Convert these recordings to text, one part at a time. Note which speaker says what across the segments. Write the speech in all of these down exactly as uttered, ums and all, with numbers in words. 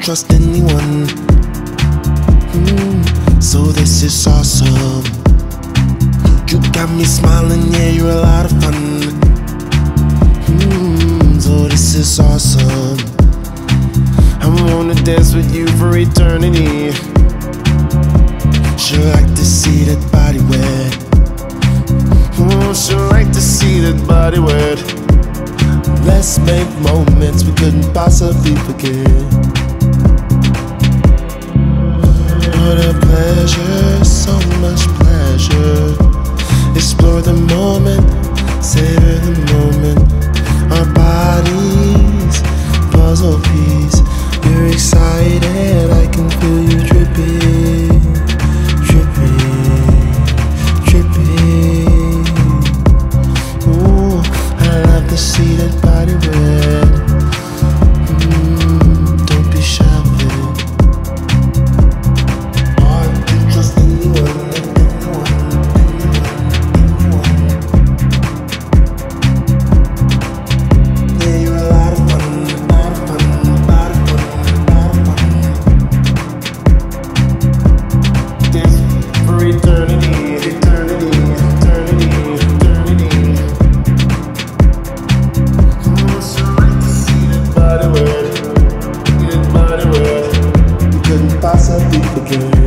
Speaker 1: trust anyone. Mm, so this is awesome. You got me smiling, yeah, you're a lot of fun. Mm, so this is awesome. I wanna dance with you for eternity. Sure like to see that body wet. Oh, sure like to see that body wet. Let's make moments we couldn't possibly forget. What a pleasure, so much pleasure. Explore the moment, savor the moment. Our bodies, puzzle piece. You're excited, I can feel you dripping, dripping, dripping. Ooh, I love to see that body wet. Mm, don't be shy of it. Hard to trust anyone, anyone, anyone, anyone. Yeah, you're a lot of fun, a lot of fun, a lot of fun, a lot of fun. Dance for eternity, eternity, eternity, eternity. Body wet, good body wet. You couldn't possibly forget.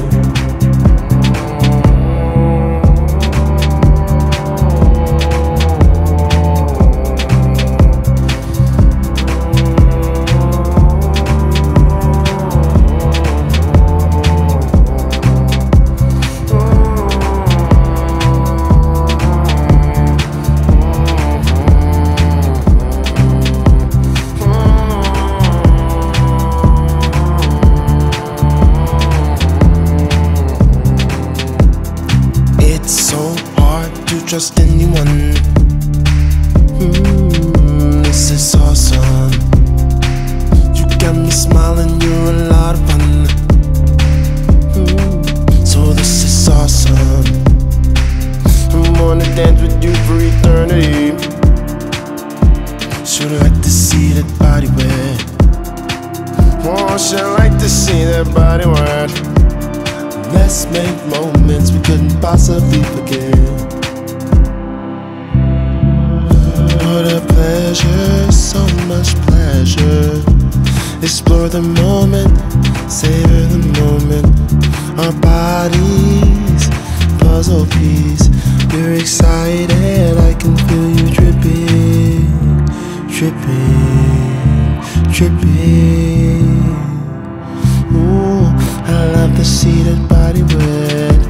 Speaker 1: Trust anyone. Mm, this is awesome. You got me smiling, you're a lot of fun. Mm, so this is awesome. I wanna dance with you for eternity. Should I like to see that body wet? Oh, should I like to see that body wet? Let's make moments we couldn't possibly forget. What a pleasure, so much pleasure. Explore the moment, savor the moment. Our bodies, puzzle piece. You're excited, I can feel you dripping, dripping, dripping. Ooh, I love to see that body wet.